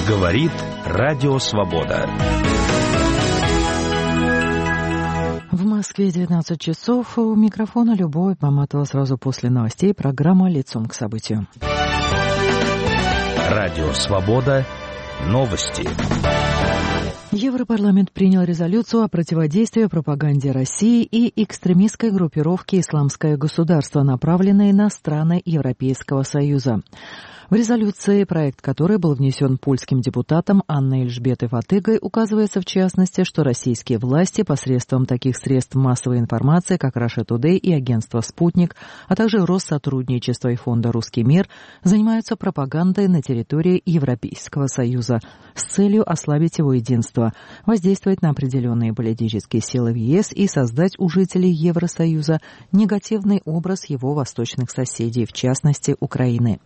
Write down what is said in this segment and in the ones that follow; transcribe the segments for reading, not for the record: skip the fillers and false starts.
Говорит Радио Свобода. В Москве 19 часов. У микрофона Любовь Маматова. Сразу после новостей программа «Лицом к событию». Радио Свобода. Новости. Европарламент принял резолюцию о противодействии пропаганде России и экстремистской группировке «Исламское государство», направленной на страны Европейского Союза. В резолюции, проект которой был внесен польским депутатом Анной Эльжбетой Фатыгой, указывается в частности, что российские власти посредством таких средств массовой информации, как Russia Today и агентство «Спутник», а также Россотрудничество и фонда «Русский мир», занимаются пропагандой на территории Европейского Союза с целью ослабить его единство, воздействовать на определенные политические силы в ЕС и создать у жителей Евросоюза негативный образ его восточных соседей, в частности, Украины.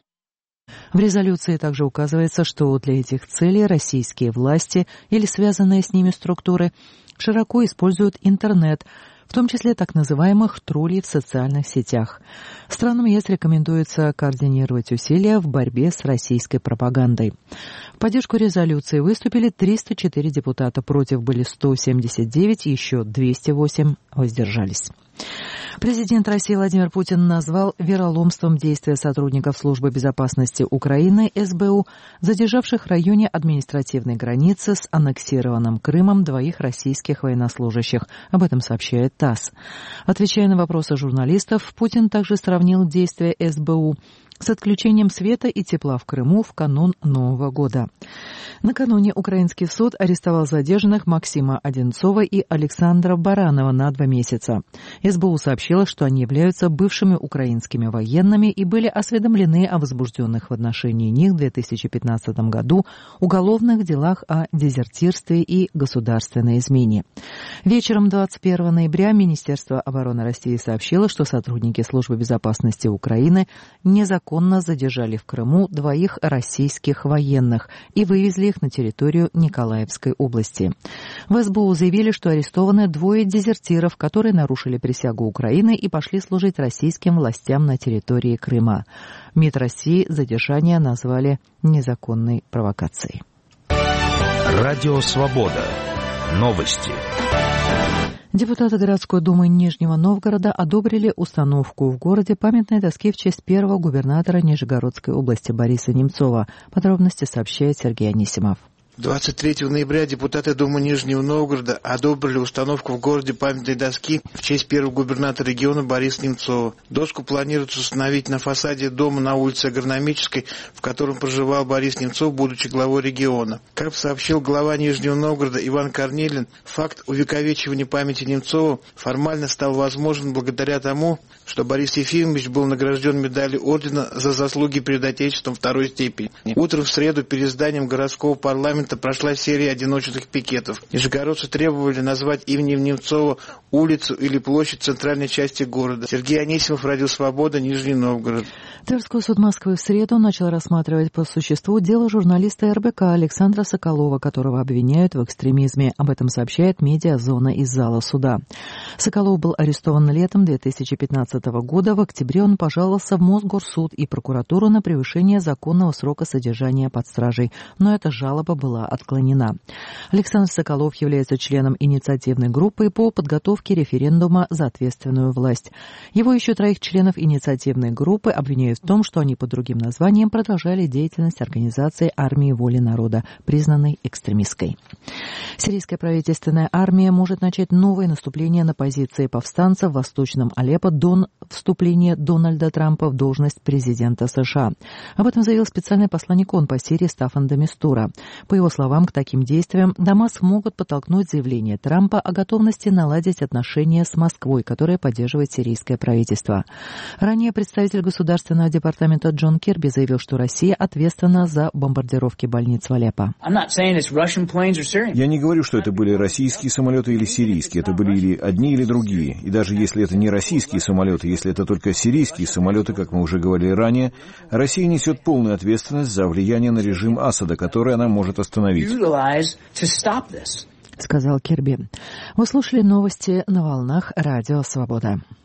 В резолюции также указывается, что для этих целей российские власти или связанные с ними структуры широко используют интернет, в том числе так называемых троллей в социальных сетях. Странам ЕС рекомендуется координировать усилия в борьбе с российской пропагандой. В поддержку резолюции выступили 304 депутата, против были 179, еще 208 воздержались. Президент России Владимир Путин назвал вероломством действия сотрудников Службы безопасности Украины СБУ, задержавших в районе административной границы с аннексированным Крымом двоих российских военнослужащих. Об этом сообщает ТАСС. Отвечая на вопросы журналистов, Путин также сравнил действия СБУ с отключением света и тепла в Крыму в канун Нового года. Накануне украинский суд арестовал задержанных Максима Одинцова и Александра Баранова на 2 месяца. СБУ сообщила, что они являются бывшими украинскими военными и были осведомлены о возбужденных в отношении них в 2015 году уголовных делах о дезертирстве и государственной измене. Вечером 21 ноября Министерство обороны России сообщило, что сотрудники Службы безопасности Украины незаконно задержали в Крыму 2 российских военных и вывезли их на территорию Николаевской области. В СБУ заявили, что арестованы 2 дезертиров, которые нарушили присягу Украины и пошли служить российским властям на территории Крыма. МИД России задержание назвали незаконной провокацией. Радио Свобода. Новости. Депутаты городской думы Нижнего Новгорода одобрили установку в городе памятной доски в честь первого губернатора Нижегородской области Бориса Немцова. Подробности сообщает Сергей Анисимов. 23 ноября депутаты Думы Нижнего Новгорода одобрили установку в городе памятной доски в честь первого губернатора региона Бориса Немцова. Доску планируется установить на фасаде дома на улице Агрономической, в котором проживал Борис Немцов, будучи главой региона. Как сообщил глава Нижнего Новгорода Иван Корнилин, факт увековечивания памяти Немцова формально стал возможен благодаря тому, что Борис Ефимович был награжден медалью ордена за заслуги перед Отечеством 2-й степени. Утром в среду перед зданием городского парламента прошла серия одиночных пикетов. Нижегородцы требовали назвать именем Немцова улицу или площадь в центральной части города. Сергей Анисимов, Радио Свобода, Нижний Новгород. Тверской суд Москвы в среду начал рассматривать по существу дело журналиста РБК Александра Соколова, которого обвиняют в экстремизме. Об этом сообщает «Медиазона» из зала суда. Соколов был арестован летом 2015 года. В октябре он пожаловался в Мосгорсуд и прокуратуру на превышение законного срока содержания под стражей, но эта жалоба была отклонена. Александр Соколов является членом инициативной группы по подготовке референдума за ответственную власть. Его еще 3 членов инициативной группы обвиняют в том, что они под другим названием продолжали деятельность организации «Армии воли народа», признанной экстремистской. Сирийская правительственная армия может начать новое наступление на позиции повстанцев в Восточном Алеппо до вступления Дональда Трампа в должность президента США. Об этом заявил специальный посланник ООН по Сирии Стаффан де Мистура. По его словам, к таким действиям Дамаск могут подтолкнуть заявление Трампа о готовности наладить отношения с Москвой, которая поддерживает сирийское правительство. Ранее представитель Государственного департамента Джон Кирби заявил, что Россия ответственна за бомбардировки больниц в Алеппо. Я не говорю, что это были российские самолеты или сирийские. Это были или одни, или другие. И даже если это не российские самолеты, если это только сирийские самолеты, как мы уже говорили ранее, Россия несет полную ответственность за влияние на режим Асада, который она может остановить. Сказал Кирби. Вы слушали новости на волнах Радио Свобода.